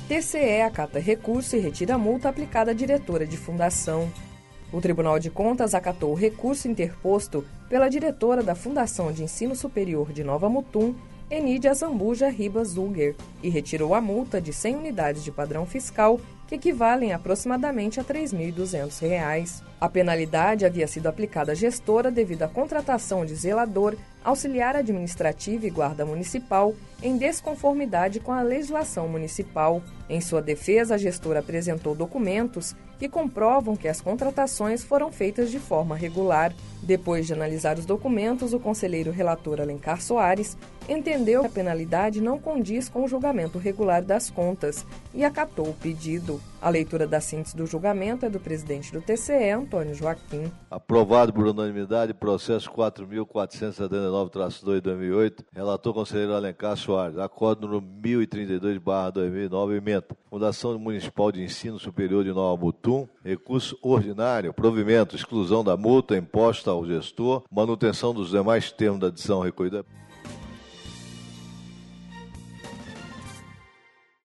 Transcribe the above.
TCE acata recurso e retira a multa aplicada à diretora de fundação. O Tribunal de Contas acatou o recurso interposto pela diretora da Fundação de Ensino Superior de Nova Mutum, Enídia Zambuja Ribas Ulger, e retirou a multa de 100 unidades de padrão fiscal, que equivalem aproximadamente a R$ 3.200. A penalidade havia sido aplicada à gestora devido à contratação de zelador, auxiliar administrativo e guarda municipal em desconformidade com a legislação municipal. Em sua defesa, a gestora apresentou documentos que comprovam que as contratações foram feitas de forma regular. Depois de analisar os documentos, o conselheiro relator Alencar Soares entendeu que a penalidade não condiz com o julgamento regular das contas e acatou o pedido. A leitura da síntese do julgamento é do presidente do TCE, Antônio Joaquim. Aprovado por unanimidade, processo 4.479-2/2008, relator conselheiro Alencar Soares. Acordo número 1032/2009, emenda. Fundação Municipal de Ensino Superior de Nova Mutum, recurso ordinário, provimento, exclusão da multa imposta ao gestor, manutenção dos demais termos da adição recolhida.